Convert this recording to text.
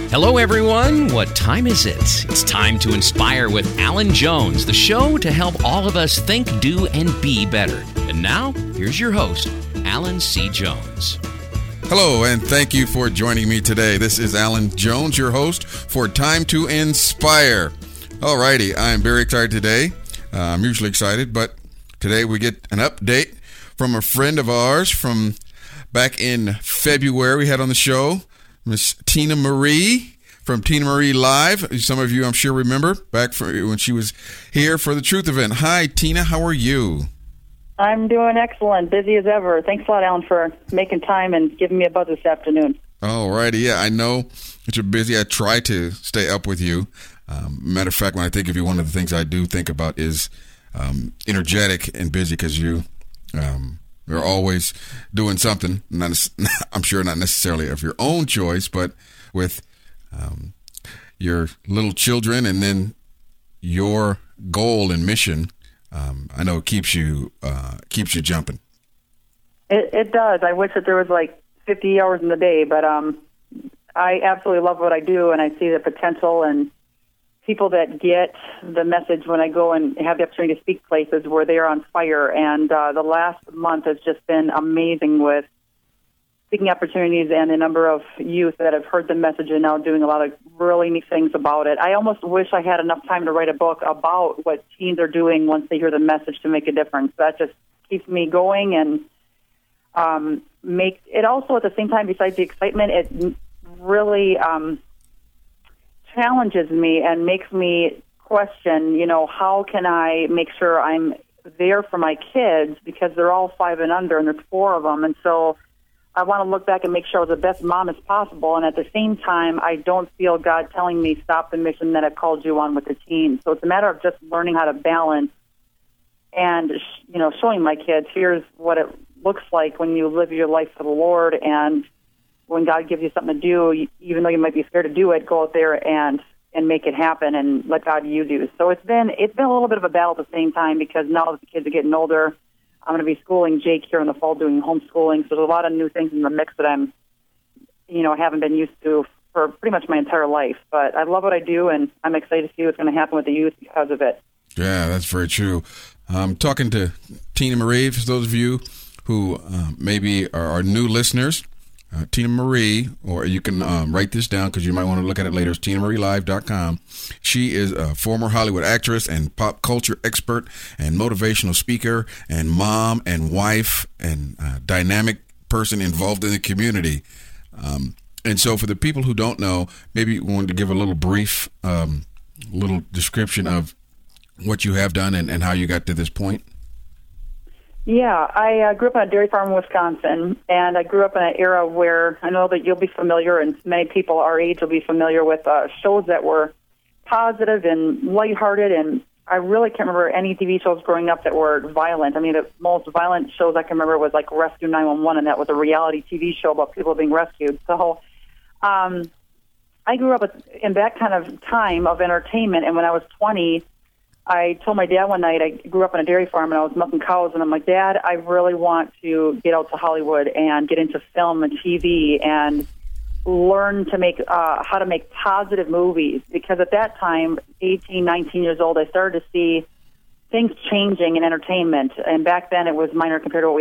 Hello, everyone. What time is it? It's time to inspire with Alan Jones, the show to help all of us think, do, and be better. And now, here's your host, Alan C. Jones. Hello, and thank you for joining me today. This is Alan Jones, your host for Time to Inspire. Alrighty, I'm very excited today. I'm usually excited, but today we get an update from a friend of ours from back in February. We had on the show Miss Tina Marie from Tina Marie Live. Some of you, I'm sure, remember back when she was here for the Truth event. Hi, Tina. How are you? I'm doing excellent. Busy as ever. Thanks a lot, Alan, for making time and giving me a buzz this afternoon. All righty. Yeah, I know that you're busy. I try to stay up with you. Matter of fact, when I think of you, one of the things I do think about is energetic and busy, because you're always doing something. I'm sure not necessarily of your own choice, but with your little children, and then your goal and mission. I know it keeps you jumping. It does. I wish that there was like 50 hours in the day, but I absolutely love what I do, and I see the potential and people that get the message when I go and have the opportunity to speak places where they are on fire. And the last month has just been amazing with speaking opportunities and the number of youth that have heard the message and now doing a lot of really neat things about it. I almost wish I had enough time to write a book about what teens are doing once they hear the message to make a difference. That just keeps me going, and makes it also, at the same time, besides the excitement, it really challenges me and makes me question, how can I make sure I'm there for my kids, because they're all 5 and under, and there's 4 of them. And so I want to look back and make sure I was the best mom as possible. And at the same time, I don't feel God telling me, stop the mission that I've called you on with the teens. So it's a matter of just learning how to balance and, showing my kids, here's what it looks like when you live your life for the Lord. And when God gives you something to do, even though you might be scared to do it, go out there and make it happen and let God you do. So it's been a little bit of a battle at the same time, because now that the kids are getting older, I'm going to be schooling Jake here in the fall, doing homeschooling. So there's a lot of new things in the mix that I'm, haven't been used to for pretty much my entire life. But I love what I do, and I'm excited to see what's going to happen with the youth because of it. Yeah, that's very true. I'm talking to Tina Marie, for those of you who maybe are new listeners. Tina Marie, or you can write this down because you might want to look at it later. It's TinaMarieLive.com. She is a former Hollywood actress and pop culture expert and motivational speaker and mom and wife and dynamic person involved in the community. And so for the people who don't know, maybe you wanted to give a little brief, little description of what you have done and how you got to this point. Yeah, I grew up on a dairy farm in Wisconsin, and I grew up in an era where I know that you'll be familiar, and many people our age will be familiar with shows that were positive and lighthearted, and I really can't remember any TV shows growing up that were violent. I mean, the most violent shows I can remember was like Rescue 911, and that was a reality TV show about people being rescued. So I grew up in that kind of time of entertainment, and when I was 20, I told my dad one night, I grew up on a dairy farm and I was milking cows, and I'm like, Dad, I really want to get out to Hollywood and get into film and TV and learn to make how to make positive movies, because at that time, 18, 19 years old, I started to see things changing in entertainment, and back then it was minor compared to what we